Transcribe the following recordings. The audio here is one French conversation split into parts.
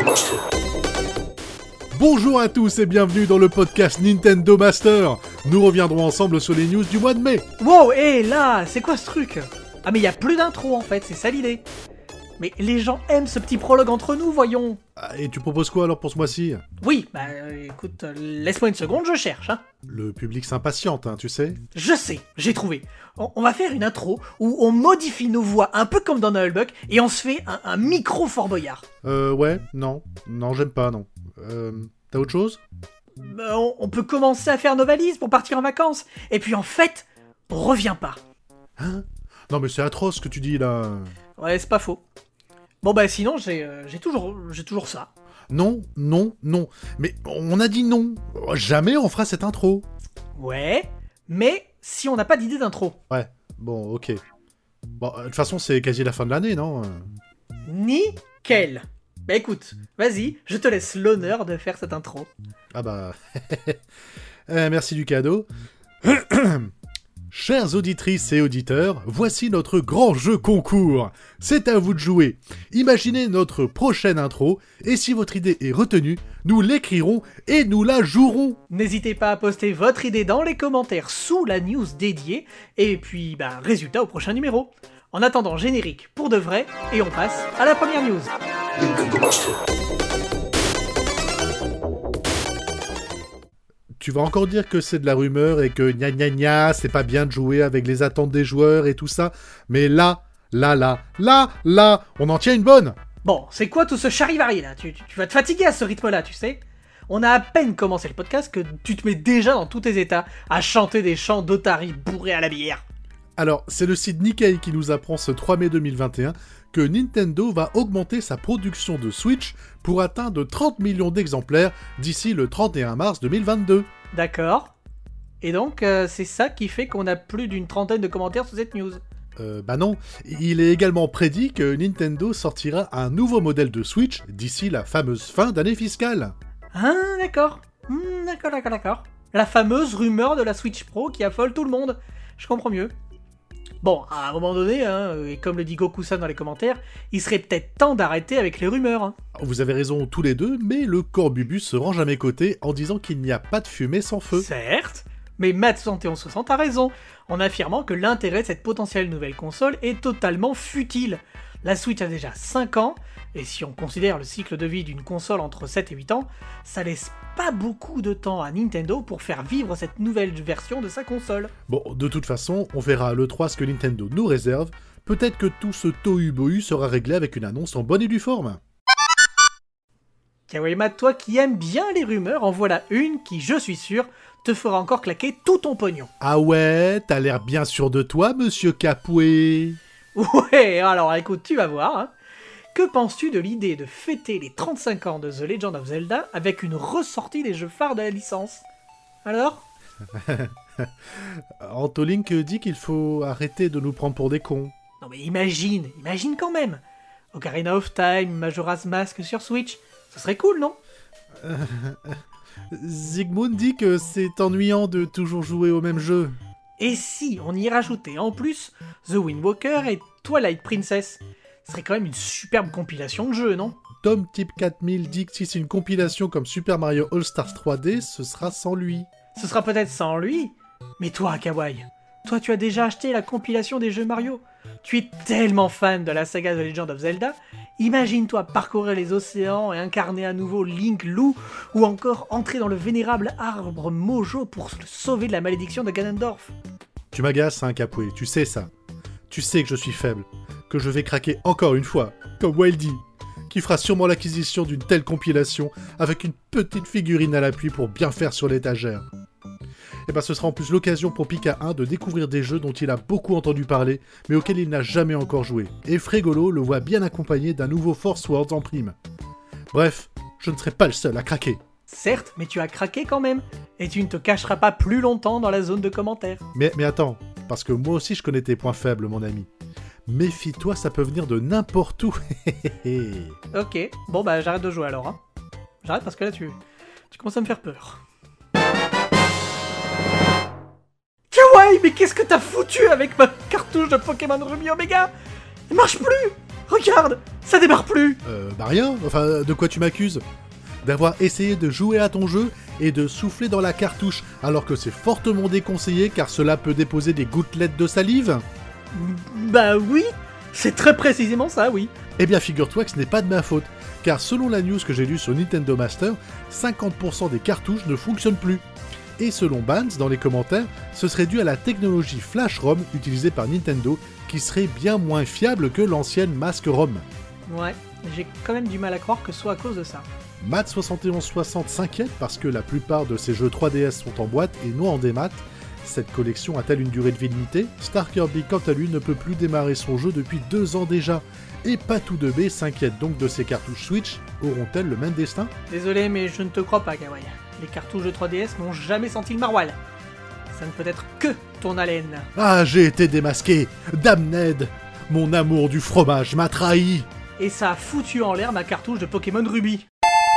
Bonjour à tous et bienvenue dans le podcast Nintendo Master. Nous reviendrons ensemble sur les news du mois de mai. Wow, là, c'est quoi ce truc? Ah mais y a plus d'intro en fait, c'est ça l'idée. Mais les gens aiment ce petit prologue entre nous, voyons. Et tu proposes quoi alors pour ce mois-ci? Oui, écoute, laisse-moi une seconde, je cherche, hein. Le public s'impatiente, tu sais. Je sais, j'ai trouvé. On va faire une intro où on modifie nos voix un peu comme dans Nullbuck et on se fait un micro Fort Boyard. Ouais, non, j'aime pas, non. T'as autre chose? On peut commencer à faire nos valises pour partir en vacances. Et puis en fait, on revient pas. Hein? Non mais c'est atroce ce que tu dis là. Ouais, c'est pas faux. Bon sinon, j'ai toujours ça. Non. Mais on a dit non. Jamais on fera cette intro. Ouais, mais si on n'a pas d'idée d'intro. Ouais, bon, ok. Bon, de toute façon, c'est quasi la fin de l'année, non? Nickel. Bah écoute, vas-y, je te laisse l'honneur de faire cette intro. Ah bah... merci du cadeau. Chères auditrices et auditeurs, voici notre grand jeu concours. C'est à vous de jouer. Imaginez notre prochaine intro, et si votre idée est retenue, nous l'écrirons et nous la jouerons. N'hésitez pas à poster votre idée dans les commentaires sous la news dédiée, et puis, résultat au prochain numéro. En attendant, générique pour de vrai, et on passe à la première news. Tu vas encore dire que c'est de la rumeur et que gna gna gna, c'est pas bien de jouer avec les attentes des joueurs et tout ça, mais là, on en tient une bonne. Bon, c'est quoi tout ce charivari là? Tu vas te fatiguer à ce rythme-là, tu sais? On a à peine commencé le podcast que tu te mets déjà dans tous tes états à chanter des chants d'Otari bourrés à la bière. Alors, c'est le site Nikkei qui nous apprend ce 3 mai 2021 que Nintendo va augmenter sa production de Switch pour atteindre 30 millions d'exemplaires d'ici le 31 mars 2022. D'accord. Et donc, c'est ça qui fait qu'on a plus d'une trentaine de commentaires sous cette news. Non. Il est également prédit que Nintendo sortira un nouveau modèle de Switch d'ici la fameuse fin d'année fiscale. Ah, d'accord. D'accord. La fameuse rumeur de la Switch Pro qui affole tout le monde. Je comprends mieux. Bon, à un moment donné, et comme le dit Goku-san dans les commentaires, il serait peut-être temps d'arrêter avec les rumeurs. Vous avez raison tous les deux, mais le Corbubus se range à mes côtés en disant qu'il n'y a pas de fumée sans feu. Certes, mais Matt7160 a raison, en affirmant que l'intérêt de cette potentielle nouvelle console est totalement futile. La Switch a déjà 5 ans, et si on considère le cycle de vie d'une console entre 7 et 8 ans, ça laisse pas beaucoup de temps à Nintendo pour faire vivre cette nouvelle version de sa console. Bon, de toute façon, on verra à l'E3 ce que Nintendo nous réserve. Peut-être que tout ce tohu-bohu sera réglé avec une annonce en bonne et due forme. Kawaii Matt, toi qui aimes bien les rumeurs, en voilà une qui, je suis sûr, te fera encore claquer tout ton pognon. Ah ouais, t'as l'air bien sûr de toi, monsieur Capoué. Ouais, alors écoute, tu vas voir. Que penses-tu de l'idée de fêter les 35 ans de The Legend of Zelda avec une ressortie des jeux phares de la licence? Alors? Antolink dit qu'il faut arrêter de nous prendre pour des cons. Non mais imagine quand même. Ocarina of Time, Majora's Mask sur Switch, ce serait cool, non? Zygmunt dit que c'est ennuyant de toujours jouer au même jeu. Et si on y rajoutait en plus The Wind Waker et Twilight Princess? Ce serait quand même une superbe compilation de jeux, non? Tom Type 4000 dit que si c'est une compilation comme Super Mario All-Stars 3D, ce sera sans lui. Ce sera peut-être sans lui, mais toi, Kawaii, toi tu as déjà acheté la compilation des jeux Mario. Tu es tellement fan de la saga The Legend of Zelda, imagine-toi parcourir les océans et incarner à nouveau Link, Lou, ou encore entrer dans le vénérable arbre Mojo pour le sauver de la malédiction de Ganondorf. Tu m'agaces, Capoué, tu sais ça. Tu sais que je suis faible, que je vais craquer encore une fois, comme Wildy, qui fera sûrement l'acquisition d'une telle compilation avec une petite figurine à l'appui pour bien faire sur l'étagère. Et ce sera en plus l'occasion pour Pika 1 de découvrir des jeux dont il a beaucoup entendu parler, mais auxquels il n'a jamais encore joué. Et Frégolo le voit bien accompagné d'un nouveau Force Words en prime. Bref, je ne serai pas le seul à craquer. Certes, mais tu as craqué quand même, et tu ne te cacheras pas plus longtemps dans la zone de commentaires. Mais attends, parce que moi aussi je connais tes points faibles, mon ami. Méfie-toi, ça peut venir de n'importe où. Ok, bon j'arrête de jouer alors. J'arrête parce que là tu commences à me faire peur. Kawaii, mais qu'est-ce que t'as foutu avec ma cartouche de Pokémon Ruby Omega? Elle marche plus. Regarde, Ça démarre plus. Bah rien, enfin, de quoi tu m'accuses? D'avoir essayé de jouer à ton jeu et de souffler dans la cartouche alors que c'est fortement déconseillé car cela peut déposer des gouttelettes de salive? Bah oui, c'est très précisément ça, oui. Eh bien figure-toi que ce n'est pas de ma faute, car selon la news que j'ai lue sur Nintendo Master, 50% des cartouches ne fonctionnent plus. Et selon Bans, dans les commentaires, ce serait dû à la technologie Flash ROM utilisée par Nintendo, qui serait bien moins fiable que l'ancienne Mask ROM. Ouais, j'ai quand même du mal à croire que ce soit à cause de ça. Matt7160 s'inquiète parce que la plupart de ses jeux 3DS sont en boîte et non en démat. Cette collection a-t-elle une durée de vie limitée? Star Kirby, quant à lui, ne peut plus démarrer son jeu depuis 2 ans déjà. Et Patou de B s'inquiète donc de ses cartouches Switch. Auront-elles le même destin? Désolé, mais je ne te crois pas, Kawaii. Les cartouches de 3DS n'ont jamais senti le maroilles. Ça ne peut être que ton haleine. Ah, j'ai été démasqué! Damned! Mon amour du fromage m'a trahi! Et ça a foutu en l'air ma cartouche de Pokémon Ruby.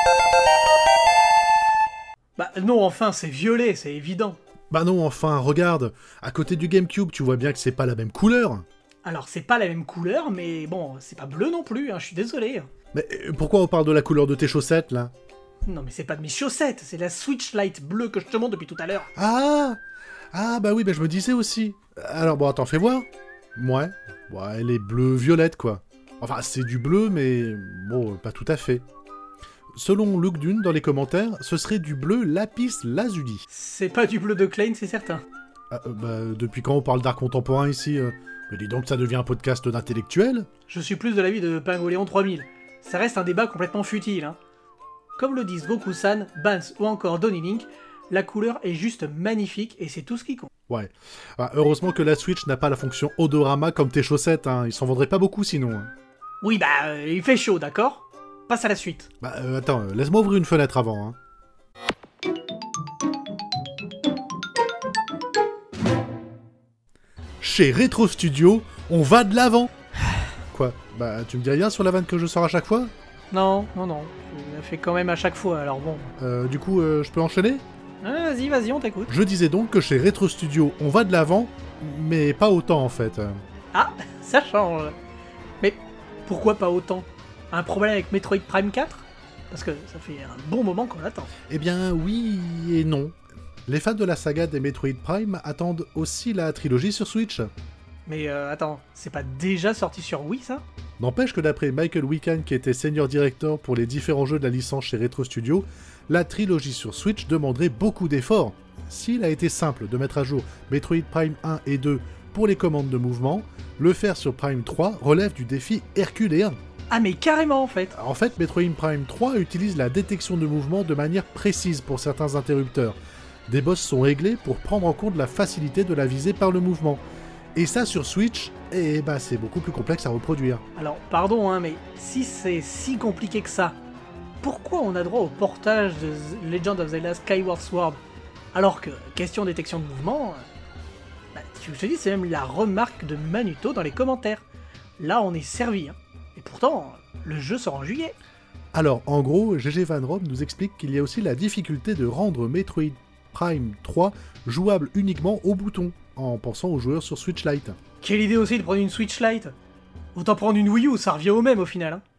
Bah non, enfin, c'est violet, c'est évident. Bah non, enfin, regarde, à côté du GameCube, tu vois bien que c'est pas la même couleur. Alors, c'est pas la même couleur, mais bon, c'est pas bleu non plus, hein, je suis désolé. Mais pourquoi on parle de la couleur de tes chaussettes, là? Non, mais c'est pas de mes chaussettes, c'est la Switch Lite bleue que je te montre depuis tout à l'heure. Ah, bah oui, bah je me disais aussi. Alors bon, attends, fais voir. Ouais, elle est bleu-violette, quoi. Enfin, c'est du bleu, mais bon, pas tout à fait. Selon Luke Dune dans les commentaires, ce serait du bleu lapis lazuli. C'est pas du bleu de Klein, c'est certain. Bah, depuis quand on parle d'art contemporain ici Mais dis donc, ça devient un podcast d'intellectuels. Je suis plus de l'avis de Pingoléon 3000. Ça reste un débat complètement futile, hein. Comme le disent Goku-san, Bans ou encore Donny Link, la couleur est juste magnifique et c'est tout ce qui compte. Ouais. Bah, heureusement que la Switch n'a pas la fonction odorama comme tes chaussettes, hein. Ils s'en vendraient pas beaucoup sinon. Hein. Oui, bah, il fait chaud, d'accord? Passe à la suite. Bah, attends, laisse-moi ouvrir une fenêtre avant, hein. Chez Retro Studio, on va de l'avant. Quoi? Bah, tu me dis rien sur la vanne que je sors à chaque fois? Non. Tu l'as fait quand même à chaque fois, alors bon. Du coup, je peux enchaîner? Vas-y, on t'écoute. Je disais donc que chez Retro Studio, on va de l'avant, mais pas autant en fait. Ah, ça change. Mais pourquoi pas autant? Un problème avec Metroid Prime 4? Parce que ça fait un bon moment qu'on l'attend. Eh bien, oui et non. Les fans de la saga des Metroid Prime attendent aussi la trilogie sur Switch. Mais attends, c'est pas déjà sorti sur Wii, ça? N'empêche que d'après Michael Wican, qui était senior director pour les différents jeux de la licence chez Retro Studio, la trilogie sur Switch demanderait beaucoup d'efforts. S'il a été simple de mettre à jour Metroid Prime 1 et 2 pour les commandes de mouvement, le faire sur Prime 3 relève du défi herculéen. Ah mais carrément en fait. En fait, Metroid Prime 3 utilise la détection de mouvement de manière précise pour certains interrupteurs. Des boss sont réglés pour prendre en compte la facilité de la visée par le mouvement. Et ça sur Switch, c'est beaucoup plus complexe à reproduire. Alors pardon mais si c'est si compliqué que ça, pourquoi on a droit au portage de Legend of Zelda Skyward Sword? Alors que, question détection de mouvement, je te dis c'est même la remarque de Manuto dans les commentaires. Là on est servi, hein. Et pourtant, le jeu sort en juillet. Alors, en gros, GG Van Rom nous explique qu'il y a aussi la difficulté de rendre Metroid Prime 3 jouable uniquement au bouton, en pensant aux joueurs sur Switch Lite. Quelle idée aussi de prendre une Switch Lite. Autant prendre une Wii U, ça revient au même au final. Hein.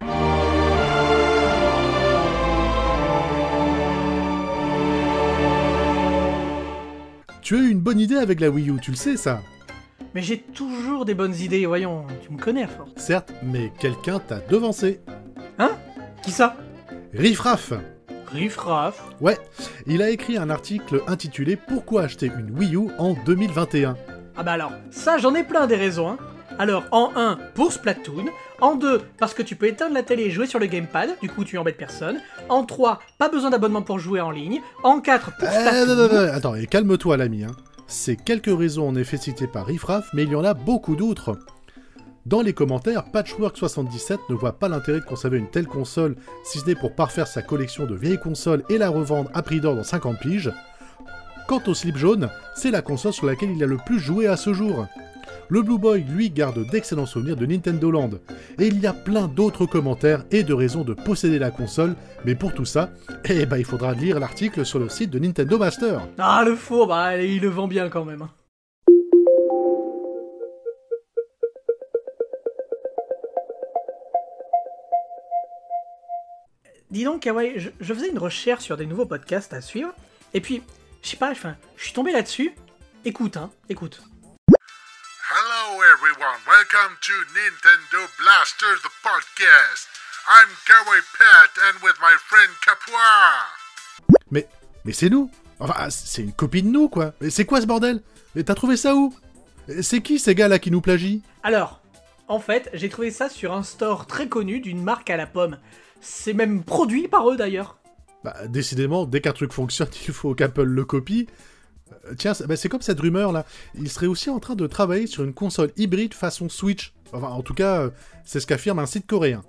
Tu as eu une bonne idée avec la Wii U, tu le sais ça? Mais j'ai toujours des bonnes idées, voyons, tu me connais à force. Certes, mais quelqu'un t'a devancé. Hein? Qui ça? Riffraff. Riffraff? Ouais, il a écrit un article intitulé « Pourquoi acheter une Wii U en 2021 ?» Ah bah alors, ça j'en ai plein des raisons, hein. Alors, en 1, pour Splatoon. En 2, parce que tu peux éteindre la télé et jouer sur le gamepad, du coup tu embêtes personne. En 3, pas besoin d'abonnement pour jouer en ligne. En 4, pour Splatoon... non, attends, et calme-toi l'ami, hein. C'est quelques raisons en effet citées par Riffraff, mais il y en a beaucoup d'autres. Dans les commentaires, Patchwork77 ne voit pas l'intérêt de conserver une telle console, si ce n'est pour parfaire sa collection de vieilles consoles et la revendre à prix d'or dans 50 piges. Quant au slip jaune, c'est la console sur laquelle il a le plus joué à ce jour. Le Blue Boy, lui, garde d'excellents souvenirs de Nintendo Land. Et il y a plein d'autres commentaires et de raisons de posséder la console, mais pour tout ça, il faudra lire l'article sur le site de Nintendo Master. Ah, le faux, il le vend bien quand même. Dis donc, Kawaii, je faisais une recherche sur des nouveaux podcasts à suivre, et puis, je sais pas, je suis tombé là-dessus. Écoute. Hello everyone, welcome to Nintendo Blasters, the podcast. I'm Kawaii Pet and with my friend Capoir. Mais c'est nous. Enfin, c'est une copie de nous, quoi. Mais c'est quoi ce bordel? Mais t'as trouvé ça où? C'est qui ces gars-là qui nous plagient? Alors, en fait, j'ai trouvé ça sur un store très connu d'une marque à la pomme. C'est même produit par eux d'ailleurs. Bah, décidément, dès qu'un truc fonctionne, il faut qu'Apple le copie. Tiens, c'est comme cette rumeur-là. Il serait aussi en train de travailler sur une console hybride façon Switch. Enfin, en tout cas, c'est ce qu'affirme un site coréen.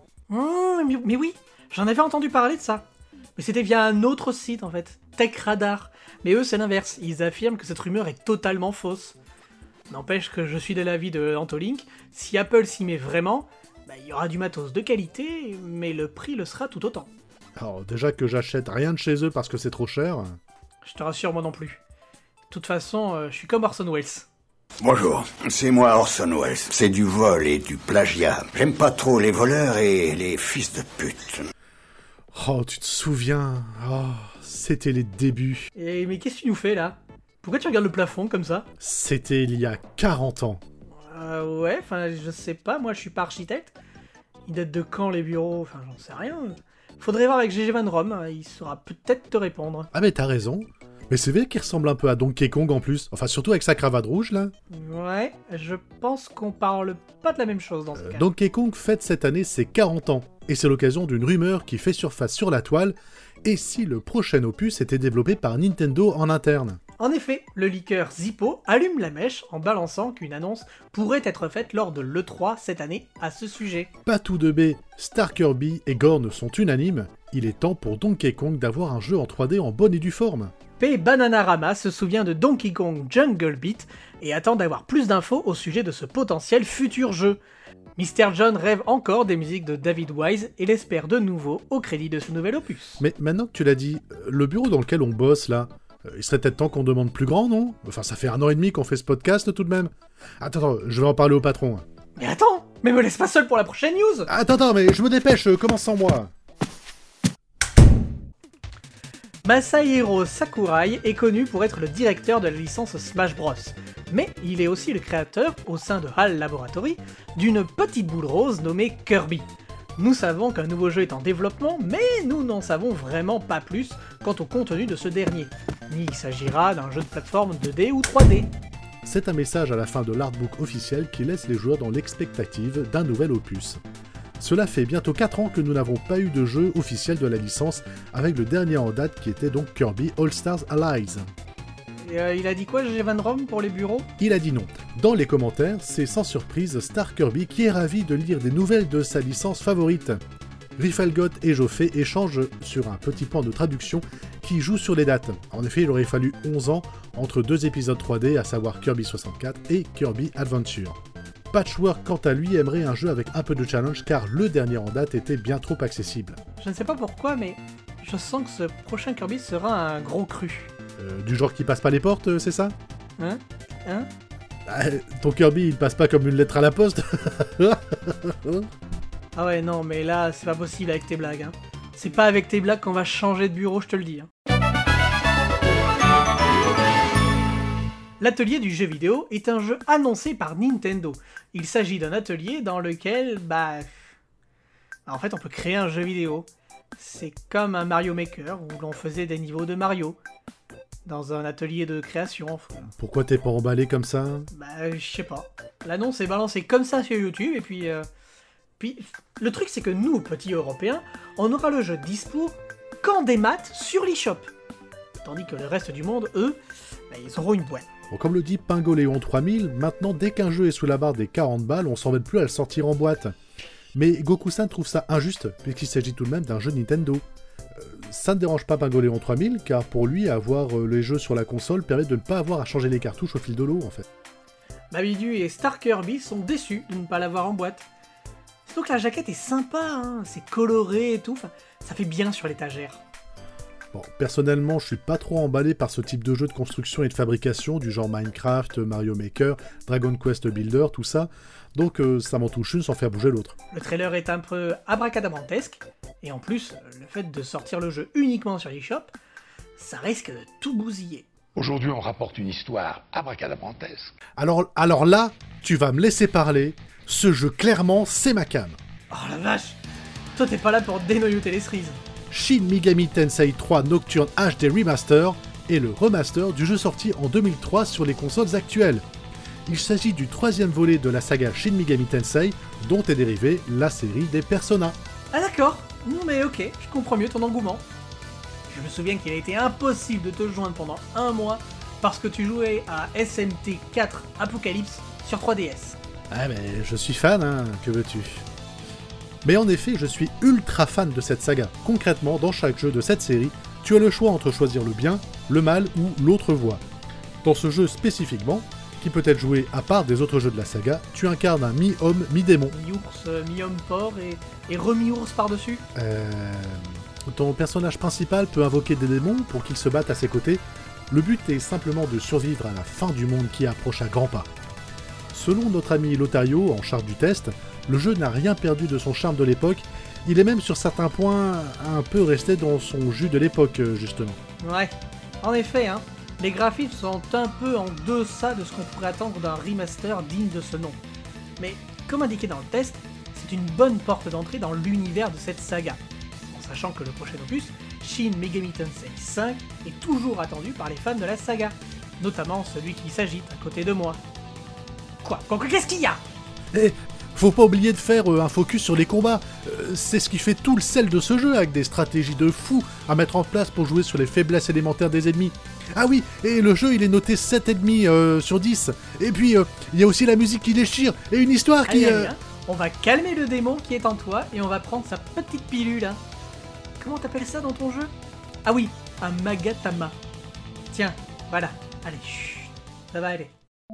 Mais oui, j'en avais entendu parler de ça. Mais c'était via un autre site en fait, Tech Radar. Mais eux, c'est l'inverse. Ils affirment que cette rumeur est totalement fausse. N'empêche que je suis de l'avis de Antolink. Si Apple s'y met vraiment, il y aura du matos de qualité, mais le prix le sera tout autant. Alors, déjà que j'achète rien de chez eux parce que c'est trop cher. Je te rassure, moi non plus. De toute façon, je suis comme Orson Welles. Bonjour, c'est moi Orson Welles. C'est du vol et du plagiat. J'aime pas trop les voleurs et les fils de pute. Oh, tu te souviens? Oh, c'était les débuts. Mais qu'est-ce que tu nous fais là? Pourquoi tu regardes le plafond comme ça? C'était il y a 40 ans. Ouais, enfin, je sais pas, moi je suis pas architecte. Il date de quand les bureaux? Enfin, j'en sais rien. Faudrait voir avec GG Van Rom, il saura peut-être te répondre. Ah mais t'as raison. Mais c'est vrai qu'il ressemble un peu à Donkey Kong en plus. Enfin, surtout avec sa cravate rouge, là. Ouais, je pense qu'on parle pas de la même chose dans ce cas. Donkey Kong fête cette année ses 40 ans. Et c'est l'occasion d'une rumeur qui fait surface sur la toile. Et si le prochain opus était développé par Nintendo en interne? En effet, le leaker Zippo allume la mèche en balançant qu'une annonce pourrait être faite lors de l'E3 cette année à ce sujet. Patou de B, Star Kirby et Gorn sont unanimes. Il est temps pour Donkey Kong d'avoir un jeu en 3D en bonne et due forme. P. Bananarama se souvient de Donkey Kong Jungle Beat et attend d'avoir plus d'infos au sujet de ce potentiel futur jeu. Mr. John rêve encore des musiques de David Wise et l'espère de nouveau au crédit de ce nouvel opus. Mais maintenant que tu l'as dit, le bureau dans lequel on bosse là, il serait peut-être temps qu'on demande plus grand, non? Enfin, ça fait 1 an et demi qu'on fait ce podcast tout de même. Attends, je vais en parler au patron. Mais attends, mais me laisse pas seul pour la prochaine news! Attends, mais je me dépêche, commence sans moi. Masahiro Sakurai est connu pour être le directeur de la licence Smash Bros. Mais il est aussi le créateur, au sein de HAL Laboratory, d'une petite boule rose nommée Kirby. Nous savons qu'un nouveau jeu est en développement, mais nous n'en savons vraiment pas plus quant au contenu de ce dernier. Ni il s'agira d'un jeu de plateforme 2D ou 3D. C'est un message à la fin de l'artbook officiel qui laisse les joueurs dans l'expectative d'un nouvel opus. Cela fait bientôt 4 ans que nous n'avons pas eu de jeu officiel de la licence, avec le dernier en date qui était donc Kirby All Stars Allies. Et il a dit quoi, G. Van Rom, pour les bureaux? Il a dit non. Dans les commentaires, c'est sans surprise Star Kirby qui est ravi de lire des nouvelles de sa licence favorite. Riffelgot et Joffé échangent sur un petit point de traduction qui joue sur les dates. En effet, il aurait fallu 11 ans entre 2 épisodes 3D, à savoir Kirby 64 et Kirby Adventure. Patchwork, quant à lui, aimerait un jeu avec un peu de challenge car le dernier en date était bien trop accessible. Je ne sais pas pourquoi, mais je sens que ce prochain Kirby sera un gros cru. Du genre qui passe pas les portes, c'est ça? Hein? Ton Kirby, il passe pas comme une lettre à la poste? Ah ouais, non, mais là, c'est pas possible avec tes blagues, hein. C'est pas avec tes blagues qu'on va changer de bureau, je te le dis, hein. L'atelier du jeu vidéo est un jeu annoncé par Nintendo. Il s'agit d'un atelier dans lequel, en fait, on peut créer un jeu vidéo. C'est comme un Mario Maker, où l'on faisait des niveaux de Mario. Dans un atelier de création. Pourquoi t'es pas emballé comme ça? Je sais pas. L'annonce est balancée comme ça sur YouTube, et puis le truc c'est que nous, petits Européens, on aura le jeu dispo qu'en démat sur l'eShop. Tandis que le reste du monde, eux, ils auront une boîte. Bon, comme le dit Pingoléon 3000, maintenant dès qu'un jeu est sous la barre des 40 balles, on s'embête plus à le sortir en boîte. Mais Goku-san trouve ça injuste, puisqu'il s'agit tout de même d'un jeu Nintendo. Ça ne dérange pas Pingoléon 3000, car pour lui, avoir les jeux sur la console permet de ne pas avoir à changer les cartouches au fil de l'eau, en fait. Babidu et Star Kirby sont déçus de ne pas l'avoir en boîte. Surtout que la jaquette est sympa, hein, c'est coloré et tout, ça fait bien sur l'étagère. Bon, personnellement, je suis pas trop emballé par ce type de jeu de construction et de fabrication, du genre Minecraft, Mario Maker, Dragon Quest Builder, tout ça, donc ça m'en touche une sans faire bouger l'autre. Le trailer est un peu abracadabrantesque, Et en plus, le fait de sortir le jeu uniquement sur eShop, ça risque de tout bousiller. Aujourd'hui, on rapporte une histoire abracadabrantesque. Alors là, tu vas me laisser parler. Ce jeu, clairement, c'est ma came. Oh la vache! Toi t'es pas là pour dénoyauter les cerises. Shin Megami Tensei 3 Nocturne HD Remaster est le remaster du jeu sorti en 2003 sur les consoles actuelles. Il s'agit du 3e volet de la saga Shin Megami Tensei, dont est dérivée la série des Persona. Ah d'accord, non mais ok, je comprends mieux ton engouement. Je me souviens qu'il a été impossible de te joindre pendant un mois parce que tu jouais à SMT 4 Apocalypse sur 3DS. Ah mais je suis fan, hein, que veux-tu ? Mais en effet, je suis ultra fan de cette saga. Concrètement, dans chaque jeu de cette série, tu as le choix entre choisir le bien, le mal ou l'autre voie. Dans ce jeu spécifiquement, qui peut être joué à part des autres jeux de la saga, tu incarnes un mi-homme, mi-démon. Mi-ours, mi-homme porc et remi-ours par-dessus. Ton personnage principal peut invoquer des démons pour qu'ils se battent à ses côtés. Le but est simplement de survivre à la fin du monde qui approche à grands pas. Selon notre ami Lotario, en charge du test, le jeu n'a rien perdu de son charme de l'époque, il est même sur certains points un peu resté dans son jus de l'époque, justement. Ouais, en effet, hein, les graphismes sont un peu en deçà de ce qu'on pourrait attendre d'un remaster digne de ce nom. Mais, comme indiqué dans le test, c'est une bonne porte d'entrée dans l'univers de cette saga, en sachant que le prochain opus, Shin Megami Tensei 5, est toujours attendu par les fans de la saga, notamment celui qui s'agite à côté de moi. Quoi, qu'est-ce qu'il y a ? Eh, faut pas oublier de faire un focus sur les combats. C'est ce qui fait tout le sel de ce jeu, avec des stratégies de fou à mettre en place pour jouer sur les faiblesses élémentaires des ennemis. Ah oui, et le jeu il est noté 7,5 sur 10. Et puis, il y a aussi la musique qui déchire, et une histoire qui... Allez, on va calmer le démon qui est en toi, et on va prendre sa petite pilule. Hein. Comment t'appelles ça dans ton jeu ? Ah oui, un Magatama. Tiens, voilà. Allez, chut, ça va aller.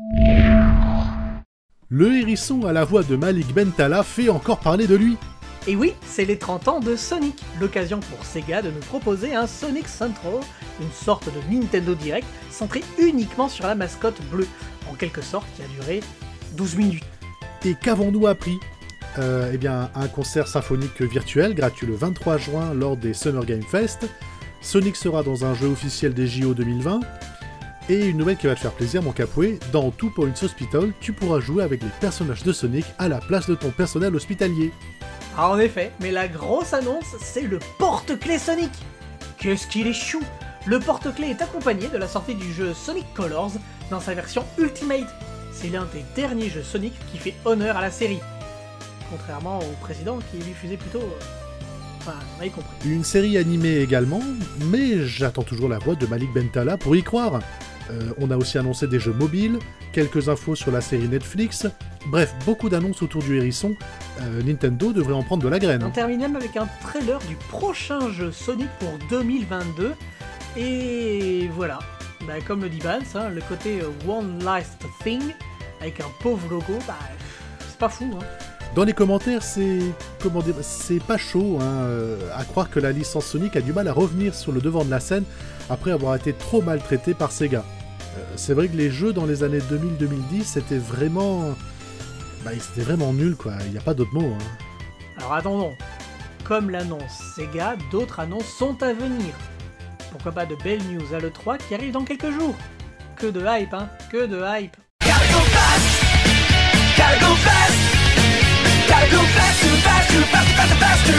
Le hérisson à la voix de Malik Bentala fait encore parler de lui. Et oui, c'est les 30 ans de Sonic, l'occasion pour Sega de nous proposer un Sonic Central, une sorte de Nintendo Direct centré uniquement sur la mascotte bleue, en quelque sorte qui a duré 12 minutes. Et qu'avons-nous appris ? Eh bien, un concert symphonique virtuel gratuit le 23 juin lors des Summer Game Fest. Sonic sera dans un jeu officiel des JO 2020. Et une nouvelle qui va te faire plaisir, mon Capoué, dans Two Points Hospital, tu pourras jouer avec les personnages de Sonic à la place de ton personnel hospitalier. Ah en effet, mais la grosse annonce, c'est le porte-clés Sonic. Qu'est-ce qu'il est chou! Le porte-clés est accompagné de la sortie du jeu Sonic Colors dans sa version Ultimate. C'est l'un des derniers jeux Sonic qui fait honneur à la série. Contrairement au précédent qui lui faisait plutôt... Enfin, on avait compris. Une série animée également, mais j'attends toujours la voix de Malik Bentala pour y croire. On a aussi annoncé des jeux mobiles, quelques infos sur la série Netflix, bref, beaucoup d'annonces autour du hérisson. Nintendo devrait en prendre de la graine. On termine même avec un trailer du prochain jeu Sonic pour 2022, et voilà. Bah, comme le dit Bans, hein, le côté One Last Thing, avec un pauvre logo, bah, c'est pas fou, hein. Dans les commentaires, c'est pas chaud, hein, à croire que la licence Sonic a du mal à revenir sur le devant de la scène après avoir été trop maltraitée par Sega. C'est vrai que les jeux dans les années 2000-2010, c'était vraiment nul, quoi. Il n'y a pas d'autre mot. Hein. Alors attendons. Comme l'annonce Sega, d'autres annonces sont à venir. Pourquoi pas de belles news à l'E3 qui arrivent dans quelques jours. Que de hype, hein. Que de hype. Gotta go fast! Gotta go fast! Gotta go faster!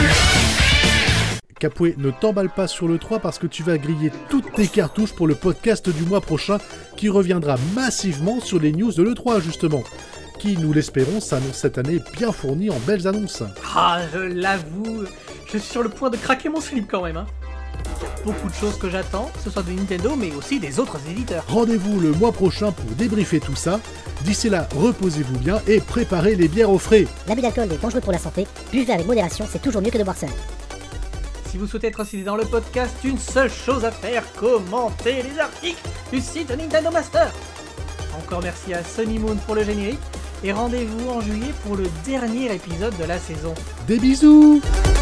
Capoué, ne t'emballe pas sur le 3 parce que tu vas griller toutes tes cartouches pour le podcast du mois prochain qui reviendra massivement sur les news de l'E3 justement, qui, nous l'espérons, s'annonce cette année bien fournie en belles annonces. Ah, je l'avoue, je suis sur le point de craquer mon slip quand même, hein. Il y a beaucoup de choses que j'attends, que ce soit de Nintendo mais aussi des autres éditeurs. Rendez-vous le mois prochain pour débriefer tout ça. D'ici là, reposez-vous bien et préparez les bières au frais. L'abus d'alcool est dangereux pour la santé, buvez avec modération, c'est toujours mieux que de boire seul. Si vous souhaitez être cité dans le podcast, une seule chose à faire, commenter les articles du site Nintendo Master. Encore merci à Sunny Moon pour le générique, et rendez-vous en juillet pour le dernier épisode de la saison. Des bisous!